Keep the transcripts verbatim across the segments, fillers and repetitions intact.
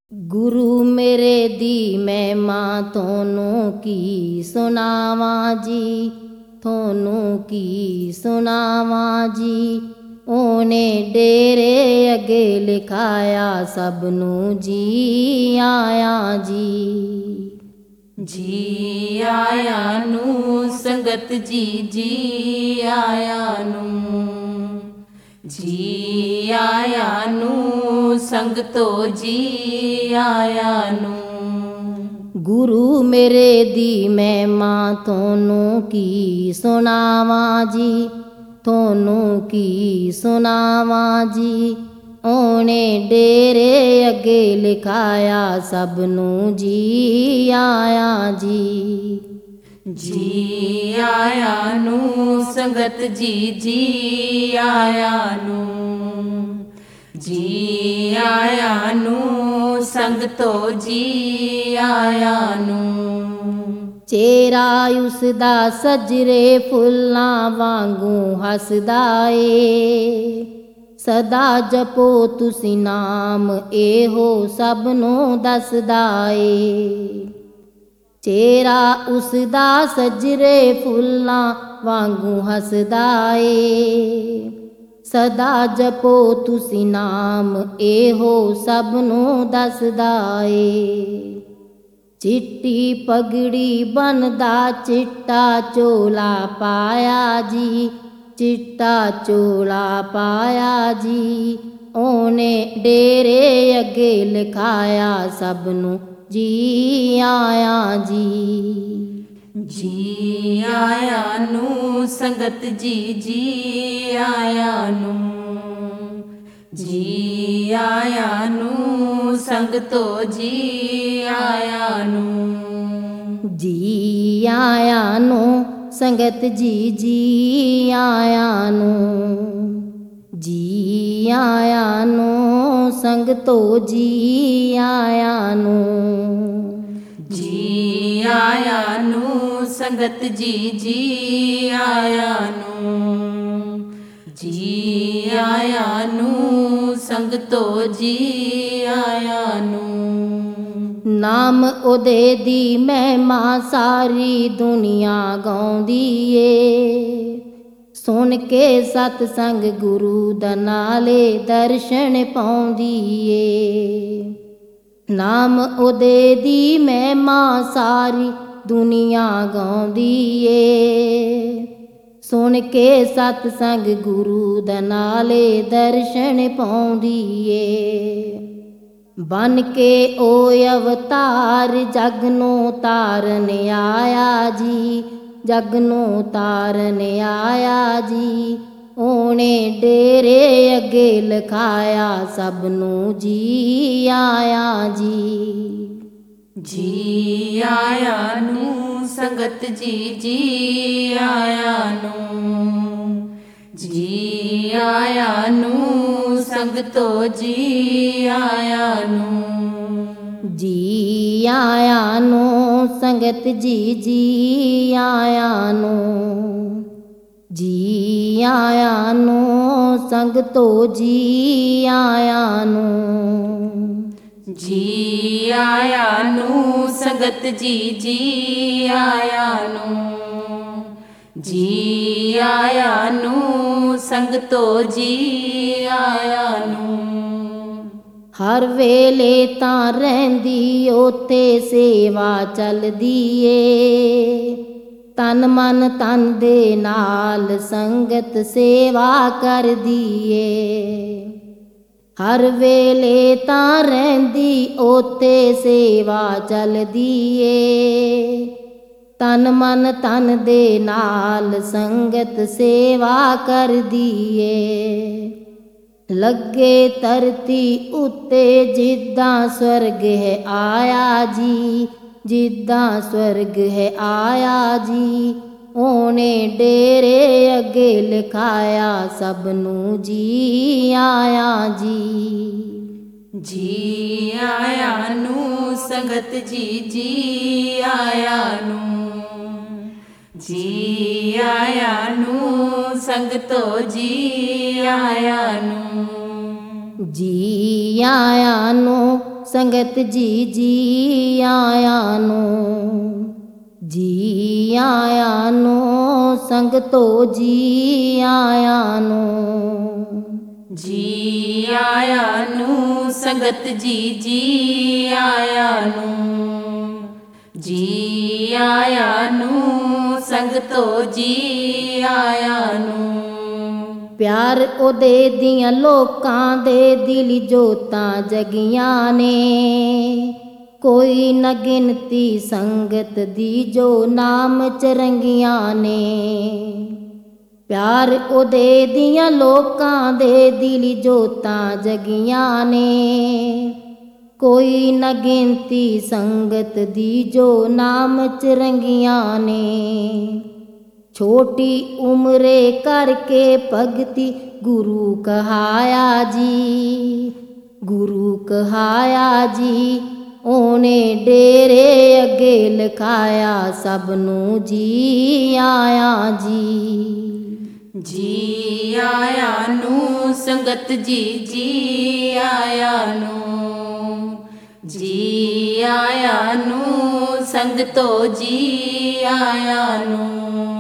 ਗੁਰੂ ਮੇਰੇ ਦੀ ਮਹਿਮਾ ਤੁਹਾਨੂੰ ਕੀ ਸੁਣਾਵਾਂ ਜੀ, ਤੁਹਾਨੂੰ ਕੀ ਸੁਣਾਵਾਂ ਜੀ। ਉਹਨੇ ਡੇਰੇ ਅੱਗੇ ਲਿਖਾਇਆ ਸਭ ਨੂੰ ਜੀ ਆਇਆ ਜੀ। ਜੀ ਆਇਆ ਨੂੰ ਸੰਗਤ ਜੀ, ਜੀ ਆਇਆ ਨੂੰ, ਜੀ ਆਇਆ ਨੂੰ ਸੰਗਤੋ ਜੀ ਆਇਆ ਨੂੰ। ਗੁਰੂ ਮੇਰੇ ਦੀ ਮਹਿਮਾ ਤੁਹਾਨੂੰ ਕੀ ਸੁਣਾਵਾਂ ਜੀ, ਤੁਹਾਨੂੰ ਕੀ ਸੁਣਾਵਾਂ ਜੀ। ਉਹਨੇ ਡੇਰੇ ਅੱਗੇ ਲਿਖਾਇਆ ਸਭ ਨੂੰ ਜੀ ਆਇਆ ਜੀ। ਜੀ ਆਇਆ ਨੂੰ ਸੰਗਤ ਜੀ, ਜੀ ਆਇਆ ਨੂੰ, ਜੀ ਆਇਆ ਨੂੰ ਸੰਗਤੋ ਜੀ ਆਇਆ ਨੂੰ। ਚਿਹਰਾ ਉਸਦਾ ਸਜਰੇ ਫੁੱਲਾਂ ਵਾਂਗੂ ਹੱਸਦਾ ਏ, ਸਦਾ ਜਪੋ ਤੁਸੀਂ ਨਾਮ ਇਹੋ ਸਭ ਨੂੰ ਦੱਸਦਾ ਏ। ਚਿਹਰਾ ਉਸਦਾ ਸਜਰੇ ਫੁੱਲਾਂ ਵਾਂਗੂ ਹੱਸਦਾ ਏ, ਸਦਾ ਜਪੋ ਤੁਸੀਂ ਨਾਮ ਇਹੋ ਸਭ ਨੂੰ ਦੱਸਦਾ ਏ। ਚਿੱਟੀ ਪਗੜੀ ਬੰਨਦਾ ਚਿੱਟਾ ਚੋਲਾ ਪਾਇਆ ਜੀ, ਚਿੱਟਾ ਚੋਲਾ ਪਾਇਆ ਜੀ। ਉਹਨੇ ਡੇਰੇ ਅੱਗੇ ਲਿਖਾਇਆ ਸਭ ਨੂੰ ਜੀ ਆਇਆ ਜੀ। ਜੀ ਆਇਆ ਨੂੰ ਸੰਗਤ ਜੀ, ਜੀ ਆਇਆ ਨੂੰ, ਜੀ ਆਇਆ ਨੂੰ ਸੰਗਤੋ ਜੀ ਆਇਆ ਨੂੰ। ਜੀ ਆਇਆ ਨੂੰ ਸੰਗਤ ਜੀ, ਜੀ ਆਇਆ ਨੂੰ, ਜੀ ਆਇਆ ਨੂੰ ਸੰਗਤੋ ਜੀ ਆਇਆ ਨੂੰ। ਜੀ ਆਇਆ ਨੂੰ ਸੰਗਤ ਜੀ, ਜੀ ਆਇਆ ਨੂੰ, ਜੀ ਆਇਆ ਨੂੰ ਸੰਗਤੋ ਜੀ ਆਇਆ ਨੂੰ। ਨਾਮ ਉਹਦੇ ਦੀ ਮਹਿਮਾ ਸਾਰੀ ਦੁਨੀਆ ਗਾਉਂਦੀ ਏ, ਸੁਣ ਕੇ ਸਤਸੰਗ ਗੁਰੂ ਦਾ ਨਾਲੇ ਦਰਸ਼ਨ ਪਾਉਂਦੀ ਏ। ਨਾਮ ਉਹਦੇ ਦੀ ਮਹਿਮਾ ਸਾਰੀ ਦੁਨੀਆ ਗਾਉਂਦੀ ਏ, ਸੁਣ ਕੇ ਸਤਸੰਗ ਗੁਰੂ ਦਾ ਨਾਲੇ ਦਰਸ਼ਨ ਪਾਉਂਦੀ ਏ। ਬਨ ਕੇ ਉਹ ਅਵਤਾਰ ਜਗ ਨੂੰ ਤਾਰਨ ਆਇਆ ਜੀ, ਜਗ ਨੂੰ ਤਾਰਨ ਆਇਆ ਜੀ। ਉਹਨੇ ਡੇਰੇ ਅੱਗੇ ਲਿਖਾਇਆ ਸਭ ਨੂੰ ਜੀ ਆਇਆ ਜੀ। ਜੀ ਆਇਆ ਨੂੰ ਸੰਗਤ ਜੀ, ਜੀ ਆਇਆ ਨੂੰ, ਜੀ ਆਇਆ ਨੂੰ ਸੰਗਤੋ ਜੀ ਆਇਆ ਨੂੰ। ਜੀ ਆਇਆ ਨੂੰ ਸੰਗਤ ਜੀ, ਜੀ ਆਇਆ ਨੂੰ, ਜੀ ਆਇਆ ਨੂੰ ਸੰਗਤੋ ਜੀ ਆਇਆ ਨੂੰ। ਜੀ ਆਇਆ ਨੂੰ ਸੰਗਤ ਜੀ, ਜੀ ਆਇਆ ਨੂੰ, ਜੀ ਆਇਆ ਨੂੰ ਸੰਗਤੋ ਜੀ ਆਇਆ ਨੂੰ। ਹਰ ਵੇਲੇ ਤਾਂ ਰਹਿੰਦੀ ਉੱਥੇ ਸੇਵਾ ਚੱਲਦੀ ਏ, ਤਨ ਮਨ ਤਨ ਦੇ ਨਾਲ ਸੰਗਤ ਸੇਵਾ ਕਰਦੀ ਏ। ਹਰ ਵੇਲੇ ਤਾਂ ਰਹਿੰਦੀ ਉੱਥੇ ਸੇਵਾ ਚੱਲਦੀ ਏ, ਤਨ ਮਨ ਤਨ ਦੇ ਨਾਲ ਸੰਗਤ ਸੇਵਾ ਕਰਦੀ ਏ। ਲੱਗੇ ਧਰਤੀ ਉੱਤੇ ਜਿੱਦਾਂ ਸਵਰਗ ਹੈ ਆਇਆ ਜੀ, ਜਿੱਦਾਂ ਸਵਰਗ ਹੈ ਆਇਆ ਜੀ। ਉਹਨੇ ਡੇਰੇ ਅੱਗੇ ਲਿਖਾਇਆ ਸਭ ਨੂੰ ਜੀ ਆਇਆ ਜੀ। ਜੀ ਆਇਆ ਨੂੰ ਸੰਗਤ ਜੀ, ਜੀ ਆਇਆ ਨੂੰ, ਜੀ ਆਇਆ ਨੂੰ ਸੰਗਤੋ ਜੀ ਆਇਆ ਨੂੰ। ਜੀ ਆਇਆਂ ਨੂੰ ਸੰਗਤ ਜੀ ਜੀ ਆਇਆਂ ਨੂੰ, ਜੀ ਆਇਆਂ ਨੂੰ ਸੰਗਤੋ ਜੀ ਆਇਆਂ ਨੂੰ। ਜੀ ਆਇਆਂ ਨੂੰ ਸੰਗਤ ਜੀ ਜੀ ਆਇਆਂ ਨੂੰ, ਜੀ ਆਇਆਂ ਨੂੰ ਸੰਗਤੋ ਜੀ ਆਇਆਂ ਨੂੰ। ਪਿਆਰ ਉਹਦੇ ਦੀਆਂ ਲੋਕਾਂ ਦੇ ਦਿਲ ਜੋਤਾਂ ਜਗੀਆਂ ਨੇ, ਕੋਈ ਨਾ ਗਿਣਤੀ ਸੰਗਤ ਦੀ ਜੋ ਨਾਮ ਚ ਰੰਗੀਆਂ ਨੇ। ਪਿਆਰ ਉਹਦੇ ਦੀਆਂ ਲੋਕਾਂ ਦੇ ਦਿਲ ਜੋਤਾਂ ਜਗੀਆਂ ਨੇ, ਕੋਈ ਨਾ ਗਿਣਤੀ ਸੰਗਤ ਦੀ ਜੋ ਨਾਮ ਚ ਰੰਗੀਆਂ ਨੇ। ਛੋਟੀ ਉਮਰੇ ਕਰਕੇ ਭਗਤੀ ਗੁਰੂ ਕਹਾਇਆ ਜੀ, ਗੁਰੂ ਕਹਾਇਆ ਜੀ। ਉਹਨੇ ਡੇਰੇ ਅੱਗੇ ਲਿਖਾਇਆ ਸਭ ਨੂੰ ਜੀ ਆਇਆਂ ਜੀ। ਜੀ ਆਇਆਂ ਨੂੰ ਸੰਗਤ ਜੀ ਜੀ ਆਇਆਂ ਨੂੰ, ਜੀ ਆਇਆਂ ਨੂੰ ਸੰਗਤੋ ਜੀ ਆਇਆਂ ਨੂੰ।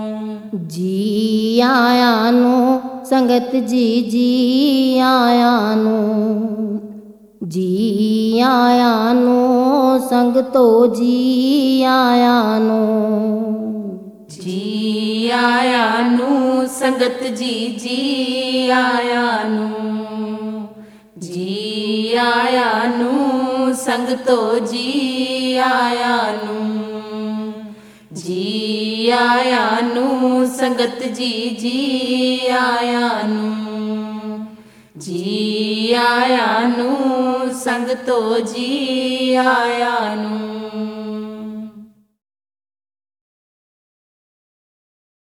ਜੀ ਆਇਆਂ ਨੂੰ ਸੰਗਤ ਜੀ ਜੀ ਆਇਆਂ ਨੂੰ, ਜੀ ਆਇਆਂ ਨੂੰ ਸੰਗਤੋ ਜੀ ਆਇਆਂ ਨੂੰ। ਜੀ ਆਇਆਂ ਨੂੰ ਸੰਗਤ ਜੀ ਜੀ ਆਇਆਂ ਨੂੰ, ਜੀ ਆਇਆਂ ਨੂੰ ਸੰਗਤੋ ਜੀ ਆਇਆਂ ਨੂੰ। ਜੀ ਆਇਆਂ ਨੂੰ ਸੰਗਤ ਜੀ ਜੀ ਆਇਆਂ ਨੂੰ, ਜੀ ਆਇਆਂ ਨੂੰ ਸੰਗਤੋ ਜੀ ਆਇਆਂ ਨੂੰ।